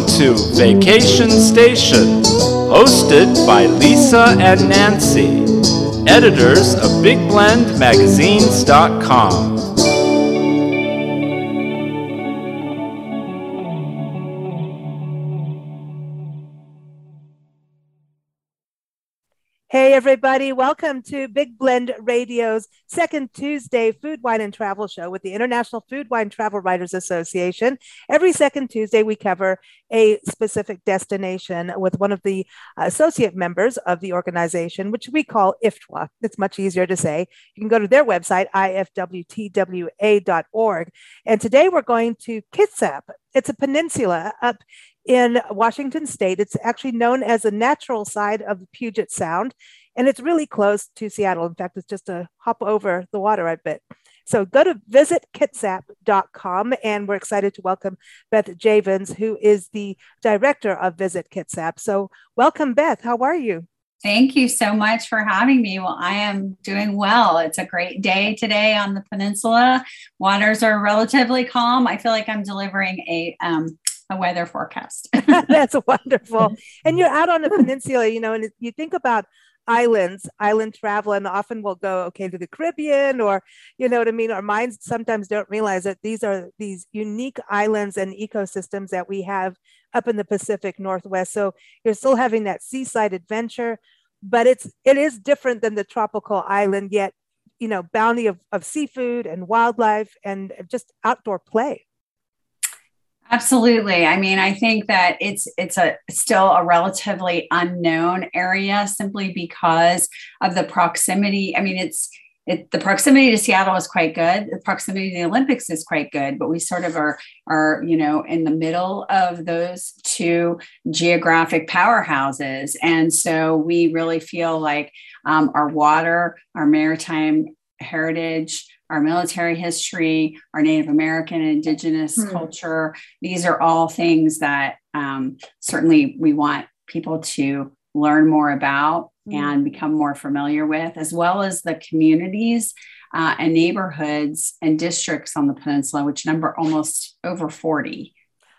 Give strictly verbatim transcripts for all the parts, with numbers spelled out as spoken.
Welcome to Vacation Station, hosted by Lisa and Nancy, editors of Big Blend Magazines dot com. Hey everybody, welcome to Big Blend Radio's second Tuesday Food, Wine, and Travel Show with the International Food, Wine, Travel Writers Association. Every second Tuesday, we cover a specific destination with one of the associate members of the organization, which we call I F T W A. It's much easier to say. You can go to their website, I F W T W A dot org. And today we're going to Kitsap. It's a peninsula up in Washington State. It's actually known as the natural side of the Puget Sound, and it's really close to Seattle. In fact, it's just a hop over the water, I bet. So go to visit kitsap dot com, and we're excited to welcome Beth Javins, who is the director of Visit Kitsap. So welcome, Beth. How are you? Thank you so much for having me. Well, I am doing well. It's a great day today on the peninsula. Waters are relatively calm. I feel like I'm delivering a um, a weather forecast. That's wonderful. And you're out on the peninsula, you know, and you think about islands, island travel, and often we'll go, okay, to the Caribbean, or, you know what I mean? Our minds sometimes don't realize that these are these unique islands and ecosystems that we have up in the Pacific Northwest. So you're still having that seaside adventure, but it's, it is different than the tropical island, yet, you know, bounty of, of seafood and wildlife and just outdoor play. Absolutely. I mean, I think that it's it's a still a relatively unknown area simply because of the proximity. I mean, it's it the proximity to Seattle is quite good. The proximity to the Olympics is quite good, but we sort of are are, you know, in the middle of those two geographic powerhouses. And so we really feel like um, our water, our maritime heritage, our military history, our Native American and Indigenous mm. culture. These are all things that um, certainly we want people to learn more about mm. and become more familiar with, as well as the communities uh, and neighborhoods and districts on the peninsula, which number almost over forty.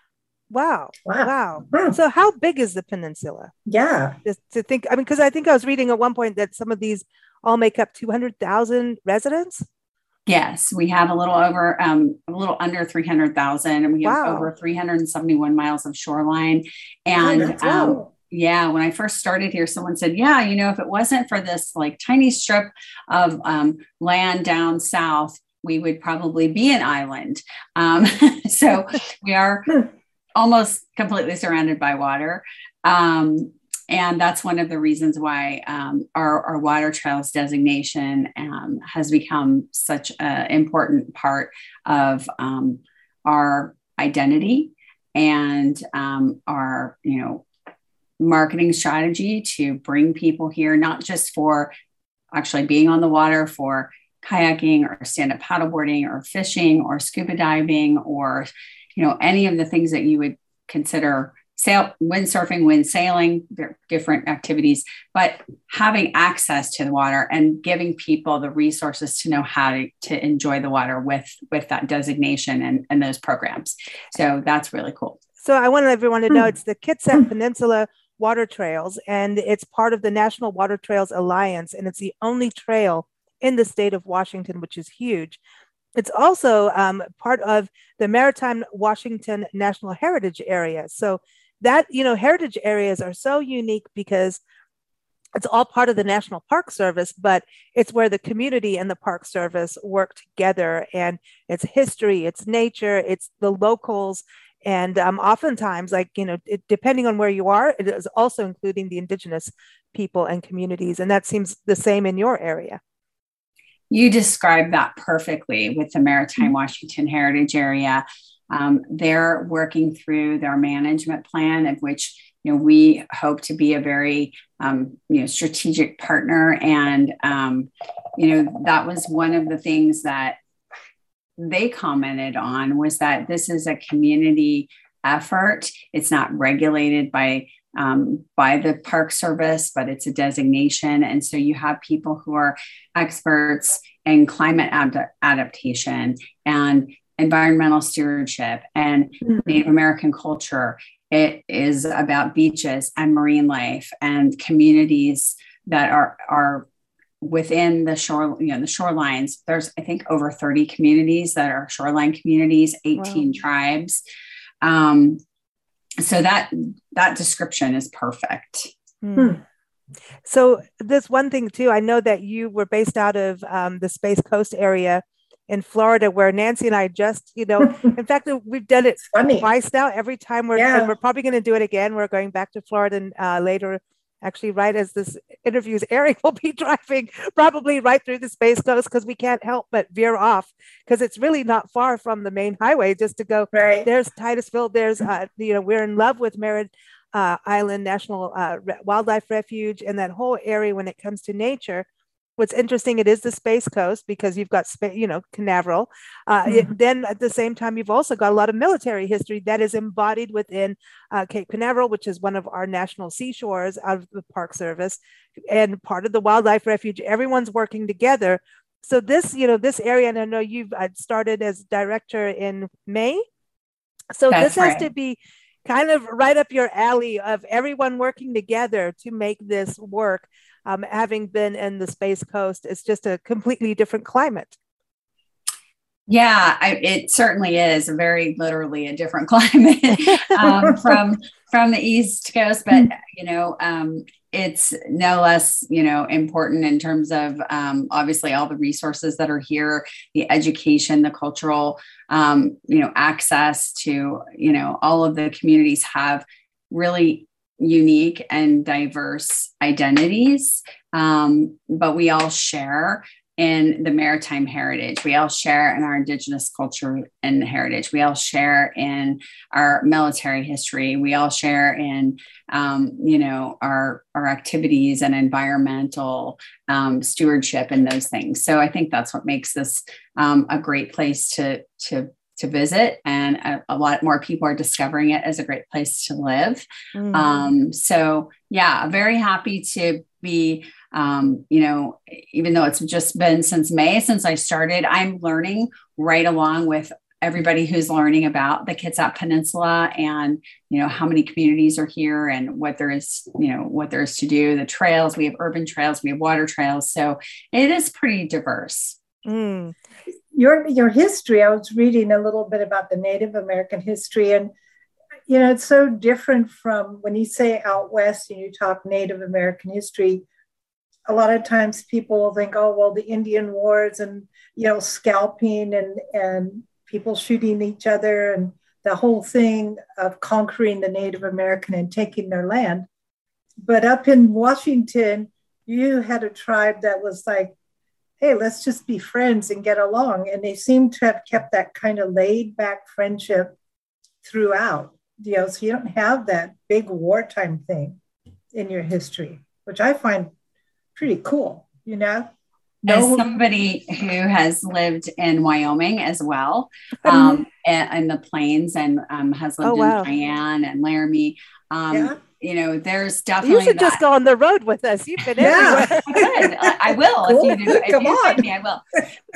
Wow. Wow. Wow. wow. So how big is the peninsula? Yeah. Just to think, I mean, because I think I was reading at one point that some of these all make up two hundred thousand residents. Yes, we have a little over, um, a little under three hundred thousand, and we have wow. over three hundred seventy-one miles of shoreline. And oh, um, cool. yeah, when I first started here, someone said, yeah, you know, if it wasn't for this like tiny strip of um, land down south, we would probably be an island. Um, so we are almost completely surrounded by water. Um, And that's one of the reasons why um, our, our water trails designation um, has become such an important part of um, our identity and um, our, you know, marketing strategy to bring people here, not just for actually being on the water, for kayaking or stand-up paddleboarding or fishing or scuba diving or, you know, any of the things that you would consider sail, windsurfing, wind sailing, different activities, but having access to the water and giving people the resources to know how to, to enjoy the water with, with that designation and, and those programs. So that's really cool. So I want everyone to know it's the Kitsap Peninsula Water Trails, and it's part of the National Water Trails Alliance, and it's the only trail in the state of Washington, which is huge. It's also um, part of the Maritime Washington National Heritage Area. So that, you know, heritage areas are so unique because it's all part of the National Park Service, but it's where the community and the Park Service work together, and it's history, it's nature, it's the locals. And um, oftentimes, like, you know, it, depending on where you are, it is also including the Indigenous people and communities. And that seems the same in your area. You described that perfectly with the Maritime Washington Heritage Area. Um, they're working through their management plan, of which, you know, we hope to be a very, um, you know, strategic partner. And, um, you know, that was one of the things that they commented on, was that this is a community effort. It's not regulated by Um, by the Park Service, but it's a designation. And so you have people who are experts in climate ad- adaptation and environmental stewardship and Native American culture it is about beaches and marine life and communities that are, are within the shore, you know, the shorelines. There's, I think, over thirty communities that are shoreline communities, eighteen wow. tribes. Um, so that, that description is perfect. Hmm. So this one thing too, I know that you were based out of um, the Space Coast area in Florida, where Nancy and I just, you know, in fact, we've done it twice now. Every time we're, yeah. and we're probably going to do it again. We're going back to Florida uh, later. Actually, right as this interview is airing, we'll be driving probably right through the Space Coast, because we can't help but veer off, because it's really not far from the main highway just to go. Right. There's Titusville. There's, uh, you know, we're in love with Merritt uh, Island National uh, Wildlife Refuge and that whole area when it comes to nature. What's interesting, it is the Space Coast, because you've got, you know, Canaveral. Uh, mm-hmm. it, then at the same time, you've also got a lot of military history that is embodied within uh, Cape Canaveral, which is one of our national seashores out of the Park Service and part of the Wildlife Refuge. Everyone's working together. So this, you know, this area, and I know you've uh, started as director in May. So That's this has right. to be kind of right up your alley of everyone working together to make this work. Um, having been in the Space Coast, it's just a completely different climate. Yeah, I, it certainly is very literally a different climate um, from from the East Coast, but you know, um, it's no less, you know, important in terms of um, obviously all the resources that are here, the education, the cultural, um, you know, access to, you know, all of the communities have really unique and diverse identities, um, but we all share in the maritime heritage. We all share in our Indigenous culture and heritage. We all share in our military history. We all share in, um, you know, our our activities and environmental um, stewardship and those things. So I think that's what makes this um, a great place to to. to visit, and a, a lot more people are discovering it as a great place to live. Mm. Um, so yeah, very happy to be, um, you know, even though it's just been since May, since I started, I'm learning right along with everybody who's learning about the Kitsap Peninsula and, you know, how many communities are here and what there is, you know, what there is to do, the trails, we have urban trails, we have water trails. So it is pretty diverse. Mm. Your your history, I was reading a little bit about the Native American history, and you know, it's so different from when you say out west and you talk Native American history. A lot of times people will think, oh, well, the Indian wars and, you know, scalping and, and people shooting each other and the whole thing of conquering the Native American and taking their land. But up in Washington, you had a tribe that was like, hey, let's just be friends and get along. And they seem to have kept that kind of laid back friendship throughout, you know, so you don't have that big wartime thing in your history, which I find pretty cool, you know? As somebody who has lived in Wyoming as well, um, and, and the plains, and um, has lived oh, wow. in Cheyenne and Laramie, um, yeah. you know, there's definitely. You should that. just go on the road with us. You've been yeah. everywhere. I could. I, I will. Cool. If you do, if Come you on. me, I will.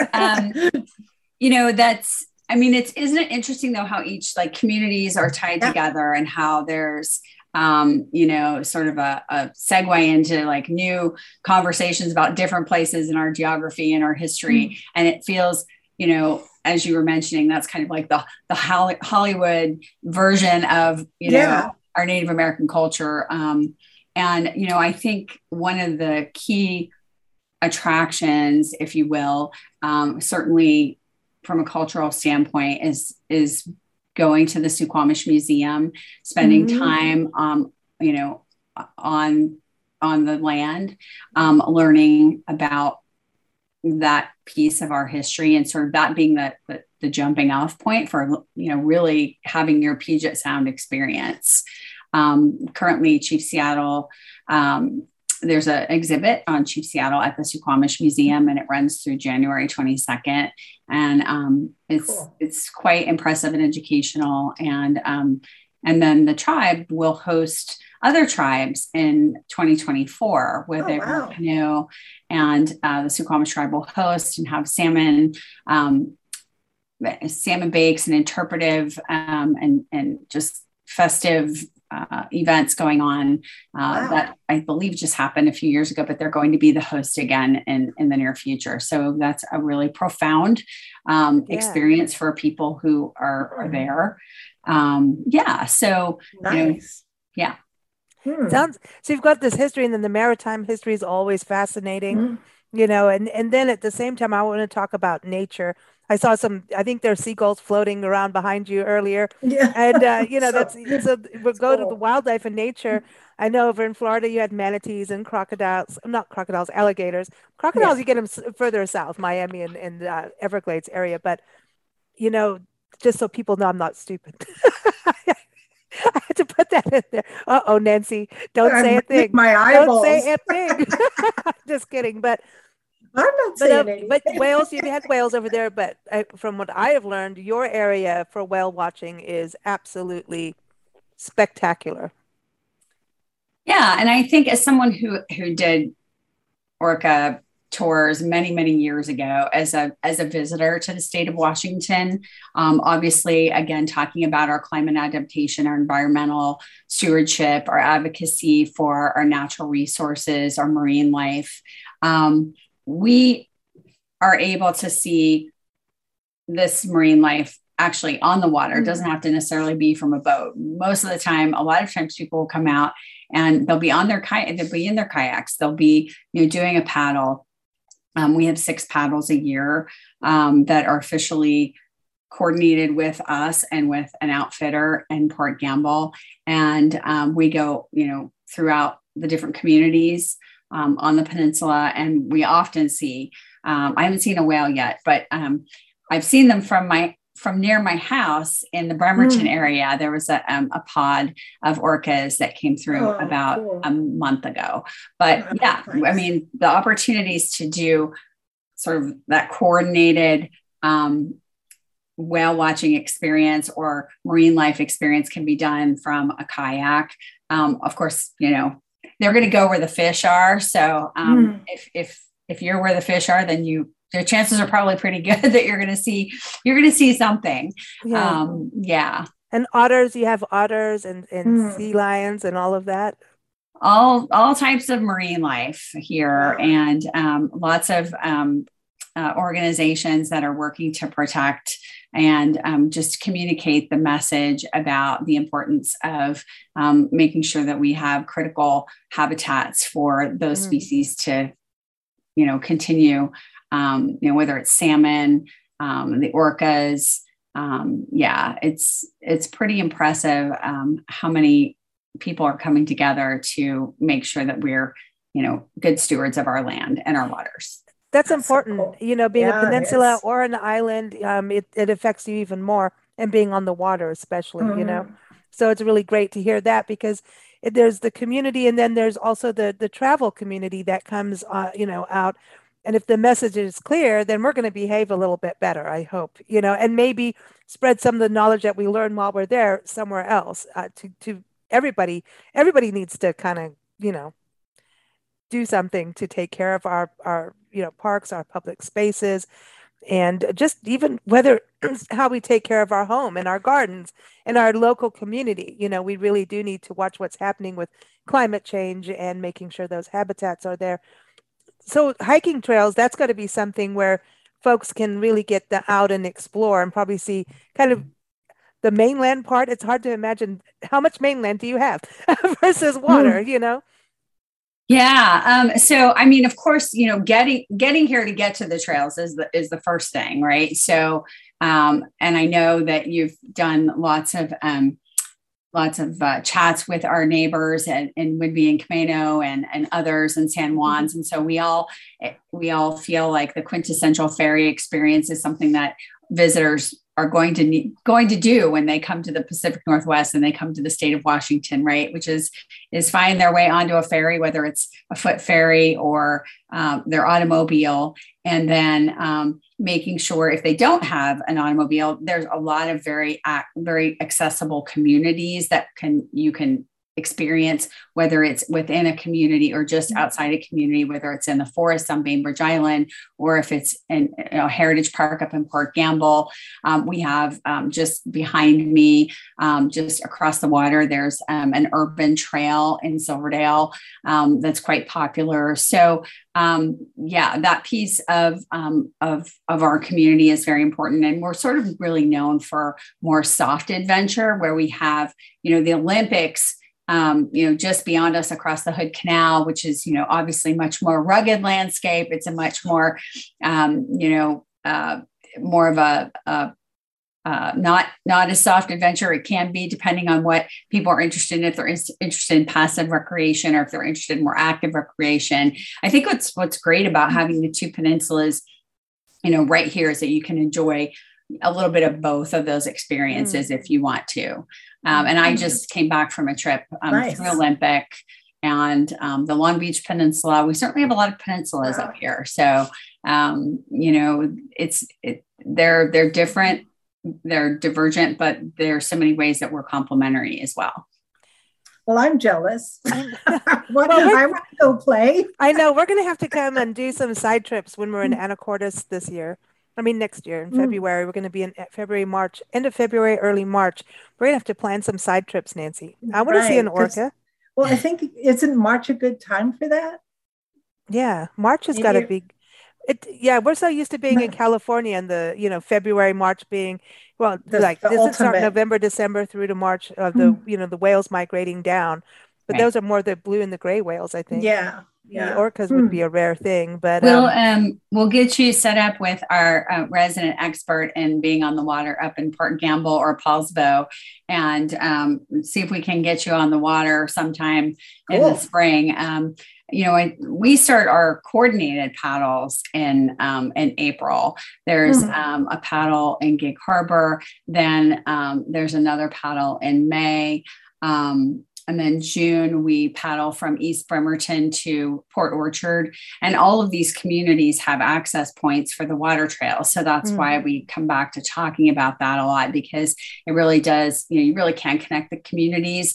Um, you know, that's. I mean, it's isn't it interesting though how each like communities are tied yeah. together and how there's. Um, you know, sort of a, a segue into like new conversations about different places in our geography and our history. Mm. And it feels, you know, as you were mentioning, that's kind of like the, the Hollywood version of, you know, yeah. our Native American culture. Um, and, you know, I think one of the key attractions, if you will, um, certainly from a cultural standpoint is, is going to the Suquamish Museum, spending mm-hmm. time, um, you know, on, on the land, um, learning about that piece of our history and sort of that being the, the, the jumping off point for, you know, really having your Puget Sound experience. Um, currently Chief Seattle, um, there's an exhibit on Chief Seattle at the Suquamish Museum, and it runs through January twenty-second. And um, it's cool. It's quite impressive and educational. And um, and then the tribe will host other tribes in twenty twenty-four with oh, a wow. canoe, and uh, the Suquamish tribe will host and have salmon. Um, salmon bakes and interpretive um, and and just festive uh, events going on uh, Wow. that I believe just happened a few years ago, but they're going to be the host again in, in the near future. So that's a really profound um, Yeah. experience for people who are, are there. Um, yeah. So, Nice. you know, yeah. Hmm. Sounds so you've got this history, and then the maritime history is always fascinating, Hmm. you know, and and then at the same time I want to talk about nature. I saw some, I think there are seagulls floating around behind you earlier. Yeah. And uh, you know, So, that's so we'll it's go to the cool. wildlife and nature. I know over in Florida you had manatees and crocodiles, not crocodiles, alligators. Crocodiles Yeah. you get them s- further south, Miami and, and uh, Everglades area, but you know, just so people know I'm not stupid. I had to put that in there. Uh-oh, Nancy, don't I'm say a running thing. my Don't eyeballs. say a thing. Just kidding. But I'm not but uh, saying anything. but whales, you've had whales over there. But uh, from what I have learned, your area for whale watching is absolutely spectacular. Yeah. And I think as someone who, who did orca tours many, many years ago as a, as a visitor to the state of Washington, um, obviously, again, talking about our climate adaptation, our environmental stewardship, our advocacy for our natural resources, our marine life, um, we are able to see this marine life actually on the water. It doesn't have to necessarily be from a boat. Most of the time, a lot of times people will come out and they'll be on their kayak, they'll be in their kayaks, they'll be, you know, doing a paddle. Um, we have six paddles a year um, that are officially coordinated with us and with an outfitter in Port Gamble. And um, we go, you know, throughout the different communities um, on the peninsula. And we often see, um, I haven't seen a whale yet, but um, I've seen them from my from near my house in the Bremerton Mm. area. There was a, um, a pod of orcas that came through Oh, about cool. a month ago. But Oh, yeah, I nice. mean, the opportunities to do sort of that coordinated um, whale watching experience or marine life experience can be done from a kayak. Um, of course, you know, they're going to go where the fish are. So um, Mm. if, if, if you're where the fish are, then you, your chances are probably pretty good that you're going to see, you're going to see something. Yeah. Um, yeah. And otters, you have otters and, and Mm. sea lions and all of that. all all types of marine life here, Wow. and um, lots of um, uh, organizations that are working to protect and um, just communicate the message about the importance of um, making sure that we have critical habitats for those Mm. species to, you know, continue. Um, you know, whether it's salmon, um, the orcas. Um, yeah, it's it's pretty impressive um, how many people are coming together to make sure that we're, you know, good stewards of our land and our waters. That's That's so important. cool. You know, being a Yeah, it peninsula is. or an island, um, it, it affects you even more, and being on the water, especially, you know. Mm. So it's really great to hear that, because it, there's the community, and then there's also the the travel community that comes, uh, you know, out. And if the message is clear, then we're going to behave a little bit better, I hope, you know, and maybe spread some of the knowledge that we learn while we're there somewhere else, uh, to to everybody. Everybody needs to kind of, you know, do something to take care of our our you know parks, our public spaces, and just even whether how we take care of our home and our gardens and our local community. You know, we really do need to watch what's happening with climate change and making sure those habitats are there. So hiking trails, that's got to be something where folks can really get the, out and explore and probably see kind of the mainland part. It's hard to imagine how much mainland do you have versus water, Mm. you know? Yeah. Um, so, I mean, of course, you know, getting getting here to get to the trails is the is the first thing, right? So, um, and I know that you've done lots of um, lots of uh, chats with our neighbors and in Whidbey and Camino and and others in San Juan's, and so we all we all feel like the quintessential ferry experience is something that visitors are going to need, going to do when they come to the Pacific Northwest and they come to the state of Washington, right? Which is, is find their way onto a ferry, whether it's a foot ferry or um, their automobile. And then um, making sure if they don't have an automobile, there's a lot of very, uh, very accessible communities that can, you can experience, whether it's within a community or just outside a community, whether it's in the forest on Bainbridge Island, or if it's in you know, Heritage Park up in Port Gamble. Um, we have um, just behind me, um, just across the water, there's um, an urban trail in Silverdale um, that's quite popular. So um, yeah, that piece of, um, of, of our community is very important. And we're sort of really known for more soft adventure, where we have, you know, the Olympics, Um, you know, just beyond us across the Hood Canal, which is, you know, obviously much more rugged landscape. It's a much more, um, you know, uh, more of a, a uh, not not a soft adventure. It can be, depending on what people are interested in. If they're in- interested in passive recreation, or if they're interested in more active recreation. I think what's what's great about having the two peninsulas, you know, right here, is that you can enjoy a little bit of both of those experiences mm. if you want to. Um, and I just came back from a trip um, nice. through Olympic and um, the Long Beach Peninsula. We certainly have a lot of peninsulas wow. up here. So, um, you know, it's, it, they're, they're different, they're divergent, but there are so many ways that we're complementary as well. Well, I'm jealous. what, well, I want to go play. I know we're going to have to come and do some side trips when we're in Anacortes this year. I mean, next year in February. Mm. We're going to be in February, March, end of February, early March. We're going to have to plan some side trips, Nancy. I want right, to see an orca. Well, I think, isn't March a good time for that? Yeah, March has got to be. It, yeah, we're so used to being in California and the, you know, February, March being, well, the, like the this ultimate. is start November, December through to March of the, mm. you know, the whales migrating down. But right. those are more the blue and the gray whales, I think. Yeah. Yeah. The orcas hmm. would be a rare thing, but we'll um, um we'll get you set up with our uh, resident expert in being on the water up in Port Gamble or Paulsbo, and um, see if we can get you on the water sometime cool. in the spring. Um, you know, I, we start our coordinated paddles in um, in April. There's hmm. um, a paddle in Gig Harbor, then um, there's another paddle in May. Um, And then June, we paddle from East Bremerton to Port Orchard. And all of these communities have access points for the water trail. So that's mm. why we come back to talking about that a lot, because it really does, you know, you really can connect the communities.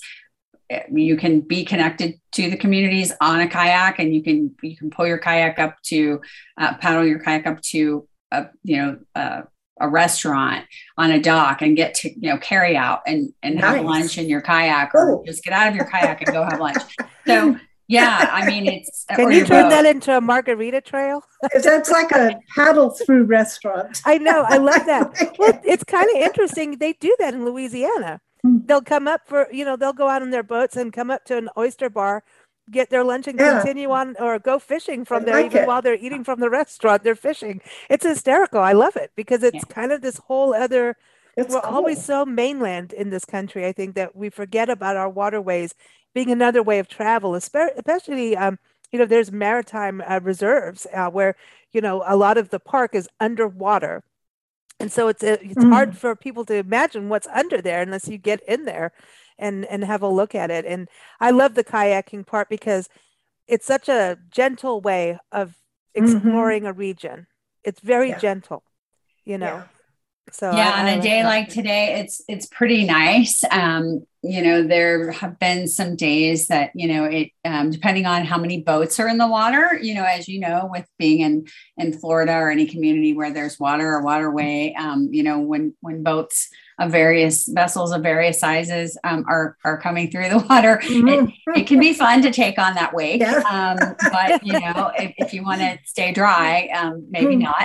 You can be connected to the communities on a kayak, and you can, you can pull your kayak up to, uh, paddle your kayak up to, uh, you know, uh, a restaurant on a dock and get to, you know, carry out and, and nice. have lunch in your kayak, or oh. just get out of your kayak and go have lunch. So yeah, I mean, it's, can you turn boat. that into a margarita trail? That's like a paddle through restaurant. I know. I love that. Well, it's kind of interesting. They do that in Louisiana. Mm. They'll come up for, you know, they'll go out on their boats and come up to an oyster bar, get their lunch and yeah. continue on, or go fishing from I there, like even it. while they're eating from the restaurant, they're fishing. It's hysterical. I love it, because it's yeah. kind of this whole other, it's we're cool. always so mainland in this country, I think, that we forget about our waterways being another way of travel, especially, um, you know, there's maritime uh, reserves uh, where, you know, a lot of the park is underwater. And so it's, it's mm. hard for people to imagine what's under there unless you get in there and and have a look at it. And I love the kayaking part, because it's such a gentle way of exploring mm-hmm. a region. It's very yeah. gentle, you know. Yeah. So yeah, I, on I a day that. like today, it's it's pretty nice. Um, you know, there have been some days that, you know, it um, depending on how many boats are in the water, you know, as you know, with being in in Florida or any community where there's water or waterway, um, you know, when when boats of various vessels of various sizes um, are are coming through the water, mm-hmm. it, it can be fun to take on that wake. Yeah. Um, but you know, if, if you want to stay dry, um, maybe not.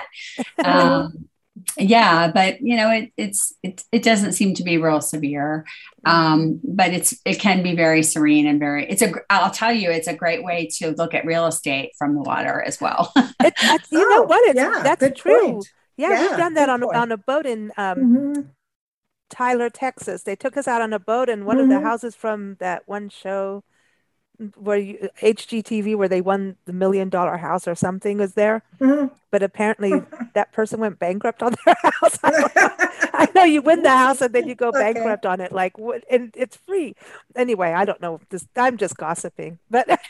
Um, Yeah, but you know, it it's it it doesn't seem to be real severe, um, but it's it can be very serene and very. It's a. I'll tell you, it's a great way to look at real estate from the water as well. it, it's, you oh, know what? It's, yeah, that's true. Yeah, yeah, we've done that on point. on a boat in um, mm-hmm. Tyler, Texas. They took us out on a boat, and one mm-hmm. of the houses from that one show where you, H G T V, where they won the million dollar house or something, was there. Mm-hmm. But apparently that person went bankrupt on their house. I, know. I know you win the house and then you go okay. bankrupt on it. Like, what? And it's free. Anyway, I don't know. This, I'm just gossiping. But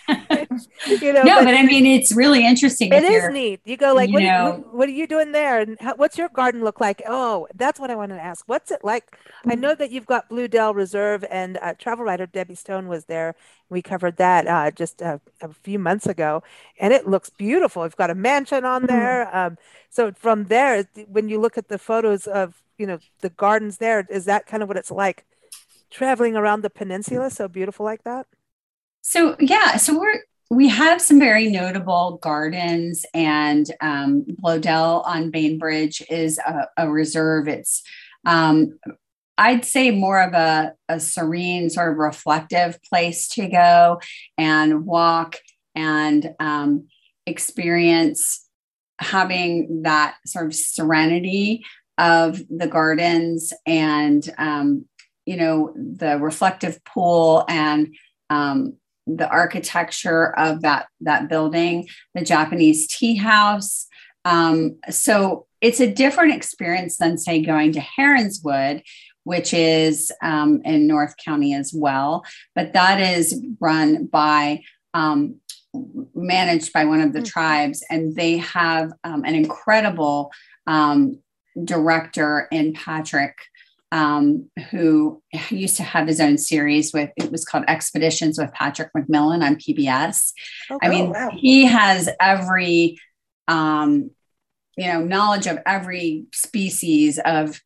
you know, no, but, but I mean, it's really interesting. It is neat. You go like, you what, know, are you, what are you doing there? And how, what's your garden look like? Oh, that's what I wanted to ask. What's it like? I know that you've got Blue Dell Reserve, and uh, travel writer Debbie Stone was there. We covered that uh, just a, a few months ago, and it looks beautiful. We've got a mansion on there. Um, so from there, when you look at the photos of, you know, the gardens there, is that kind of what it's like traveling around the peninsula? So beautiful like that? So, yeah, so we're, we have some very notable gardens, and um, Bloedel on Bainbridge is a, a reserve. It's, um, I'd say, more of a, a serene, sort of reflective place to go and walk and um, experience having that sort of serenity of the gardens and, um, you know, the reflective pool and um, the architecture of that, that building, the Japanese tea house. Um, so it's a different experience than, say, going to Heronswood, which is um, in North County as well. But that is run by, um, managed by one of the tribes, and they have um, an incredible um, director in Patrick, Um, who used to have his own series with, it was called Expeditions with Patrick McMillan on P B S. Oh, I mean, wow. he has every, um, you know, knowledge of every species of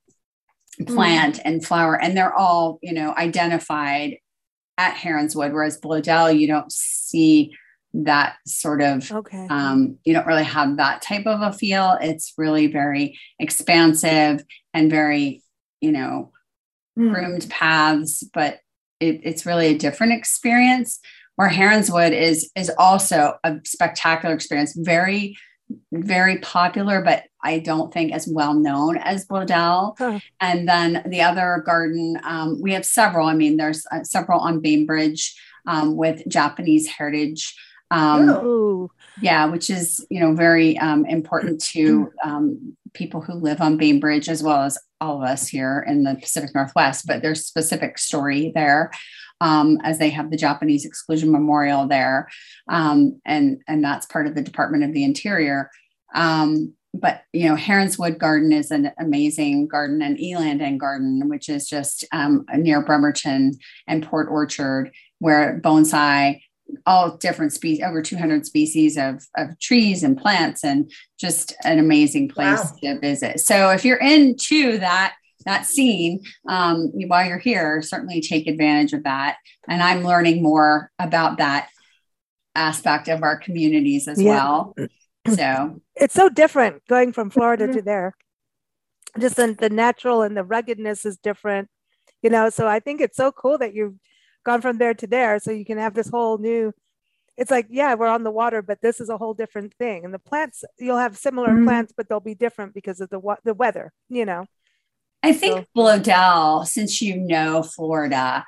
plant mm. and flower, and they're all, you know, identified at Heronswood, whereas Bloedel, you don't see that sort of, okay. um, you don't really have that type of a feel. It's really very expansive and very, you know, mm. groomed paths, but it, it's really a different experience. Where Heronswood is, is also a spectacular experience, very, very popular, but I don't think as well known as Bloedel. Huh. And then the other garden, um, we have several. I mean, there's uh, several on Bainbridge um, with Japanese heritage. Um, oh. Yeah, which is, you know, very um, important to um, people who live on Bainbridge, as well as all of us here in the Pacific Northwest. But there's specific story there, um, as they have the Japanese Exclusion Memorial there, um, and and that's part of the Department of the Interior. Um, but you know, Heronswood Garden is an amazing garden, and Elandon Garden, which is just um, near Bremerton and Port Orchard, where bonsai, all different species, over two hundred species of, of trees and plants, and just an amazing place wow. to visit. So if you're into that, that scene, um, while you're here, certainly take advantage of that. And I'm learning more about that aspect of our communities as yeah. well. So it's so different going from Florida mm-hmm. to there. Just the, the natural and the ruggedness is different, you know, so I think it's so cool that you've gone from there to there, so you can have this whole new, it's like, yeah, we're on the water, but this is a whole different thing. And the plants, you'll have similar mm-hmm. plants, but they'll be different because of the the weather, you know. I think so. Bloedel, since you know Florida,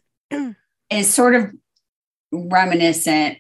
is sort of reminiscent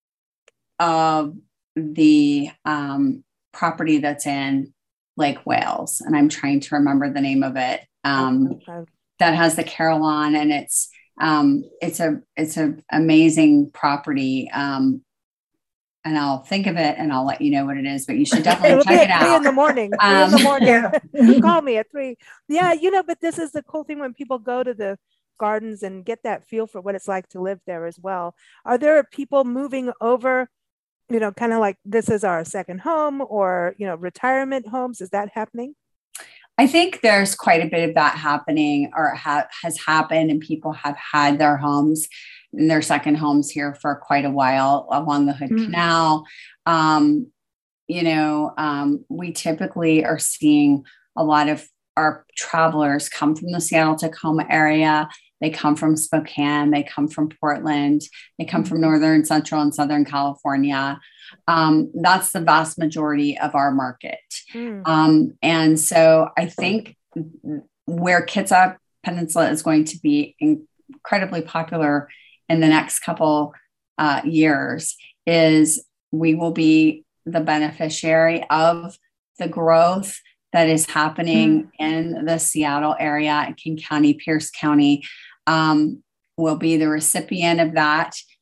of the um, property that's in Lake Wales. And I'm trying to remember the name of it. Um, okay. That has the Carillon, and it's Um, it's a, it's an amazing property. Um, and I'll think of it and I'll let you know what it is, but you should definitely check it out. Three in the morning, three um, in the morning. Yeah. Call me at three. Yeah. You know, but this is the cool thing when people go to the gardens and get that feel for what it's like to live there as well. Are there people moving over, you know, kind of like this is our second home, or, you know, retirement homes? Is that happening? I think there's quite a bit of that happening, or ha- has happened, and people have had their homes and their second homes here for quite a while along the Hood mm-hmm. Canal. Um, you know, um, we typically are seeing a lot of our travelers come from the Seattle Tacoma area. They come from Spokane, they come from Portland, they come from Northern, Central, and Southern California. Um, that's the vast majority of our market. Mm. Um, and so I think where Kitsap Peninsula is going to be incredibly popular in the next couple uh, years is we will be the beneficiary of the growth that is happening mm. in the Seattle area, King County, Pierce County. Um, will be the recipient of that.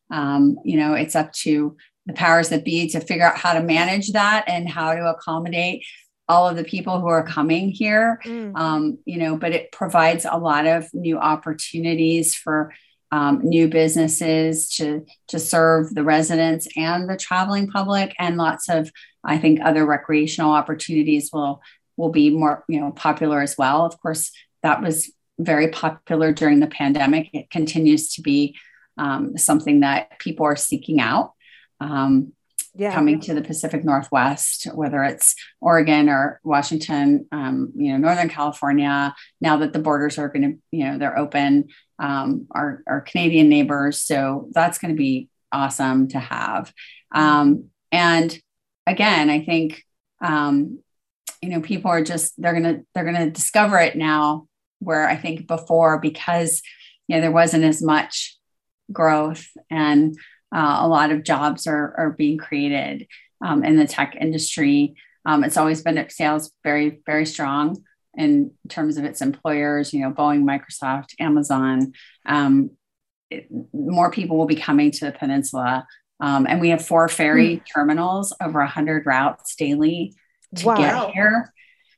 Um, you know, it's up to the powers that be to figure out how to manage that and how to accommodate all of the people who are coming here. Mm. Um, you know, but it provides a lot of new opportunities for um, new businesses to, to serve the residents and the traveling public, and lots of, I think, other recreational opportunities will, will be more, you know, popular as well. Of course, that was very popular during the pandemic. It continues to be um, something that people are seeking out. Um, yeah. Coming to the Pacific Northwest, whether it's Oregon or Washington, um, you know, Northern California, now that the borders are going to, you know, they're open, um, our, our Canadian neighbors. So that's going to be awesome to have. Um, and again, I think, um, you know, people are just, they're going to, they're going to discover it now, where I think before, because, you know, there wasn't as much growth, and Uh, a lot of jobs are, are being created um, in the tech industry. Um, it's always been at sales very, very strong in terms of its employers, you know, Boeing, Microsoft, Amazon. Um, it, more people will be coming to the peninsula. Um, and we have four ferry mm. terminals, over one hundred routes daily to wow. get here.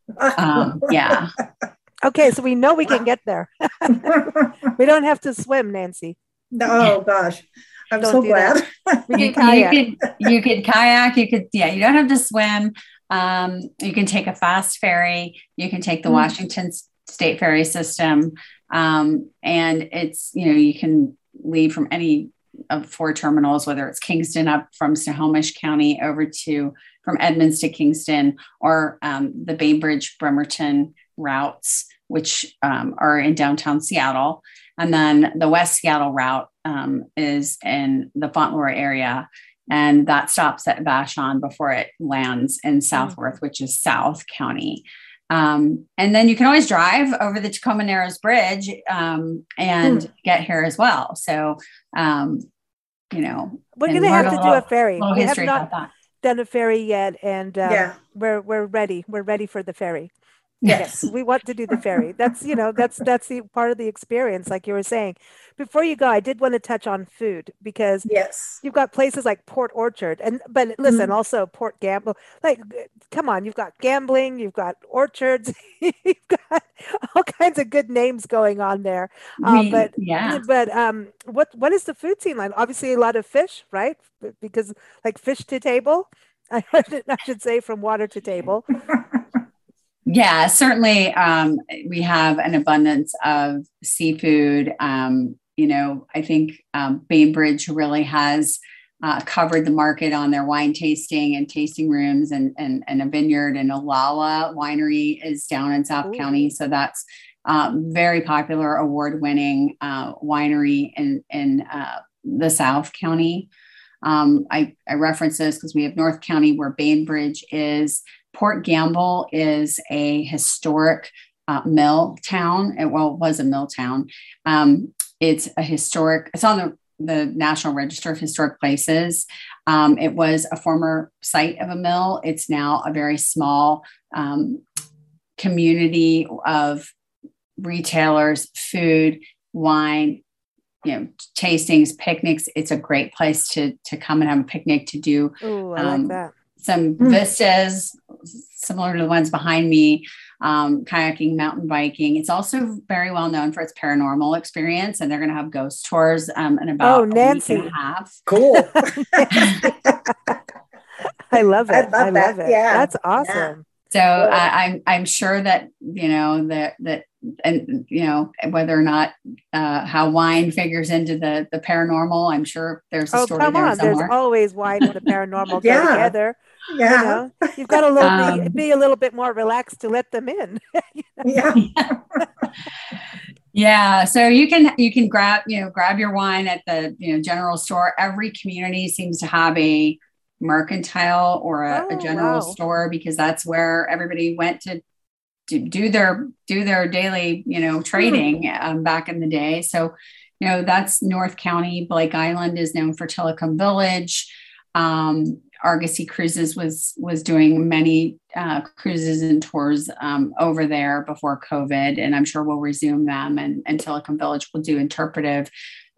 Um, yeah. Okay, so we know we can get there. We don't have to swim, Nancy. Oh, gosh. I'm Don't so glad. You, you could you could kayak. You could yeah. You don't have to swim. Um, you can take a fast ferry. You can take the mm. Washington State ferry system, um, and it's you know you can leave from any of four terminals, whether it's Kingston up from Snohomish County over to from Edmonds to Kingston, or um, the Bainbridge Bremerton routes, which um, are in downtown Seattle. And then the West Seattle route um, is in the Fauntleroy area, and that stops at Vashon before it lands in Southworth, mm-hmm. which is South County. Um, and then you can always drive over the Tacoma Narrows Bridge um, and mm. get here as well. So, um, you know, we're going to have to a little, do a ferry. We have not done a ferry yet, and um, yeah. we're we're ready. We're ready for the ferry. Yes. yes, we want to do the ferry. That's, you know, that's, that's the part of the experience, like you were saying. Before you go, I did want to touch on food, because yes, you've got places like Port Orchard, and, but listen, mm-hmm. also Port Gamble, like, come on, you've got gambling, you've got orchards, you've got all kinds of good names going on there. Um, we, but, yeah, but um, what, what is the food scene like? Obviously a lot of fish, right? Because like fish to table, I should say, from water to table. Yeah, certainly. Um, we have an abundance of seafood. Um, you know, I think um, Bainbridge really has uh, covered the market on their wine tasting and tasting rooms, and, and, and a vineyard, and Olalla Winery is down in South Ooh. County. So that's um, very popular, award-winning uh, winery in, in uh, the South County. Um, I, I reference this because we have North County, where Bainbridge is. Port Gamble is a historic uh, mill town. It well it was a mill town. Um, it's a historic. It's on the, the National Register of Historic Places. Um, it was a former site of a mill. It's now a very small um, community of retailers, food, wine, you know, tastings, picnics. It's a great place to to come and have a picnic, to do. Ooh, I um, like that. Some vistas similar to the ones behind me, um, kayaking, mountain biking. It's also very well known for its paranormal experience, and they're going to have ghost tours um, in about oh, Nancy. a week and a half. Cool. I love it. I love, I love it. Yeah. That's awesome. Yeah. So uh, I'm I'm sure that you know that that and you know whether or not uh, how wine figures into the the paranormal. I'm sure there's a oh, story come there on. somewhere. There's always wine and the paranormal yeah. go together. Yeah, you know? You've got to little, um, be, be a little bit more relaxed to let them in. Yeah. Yeah. So you can, you can grab, you know, grab your wine at the, you know, general store. Every community seems to have a mercantile or a, oh, a general wow. store, because that's where everybody went to, to do their, do their daily, you know, trading mm. um, back in the day. So, you know, that's North County. Blake Island is known for Tillicum Village. Um, Argosy Cruises was was doing many uh, cruises and tours um, over there before COVID, and I'm sure we'll resume them. And, and Tillicum Village will do interpretive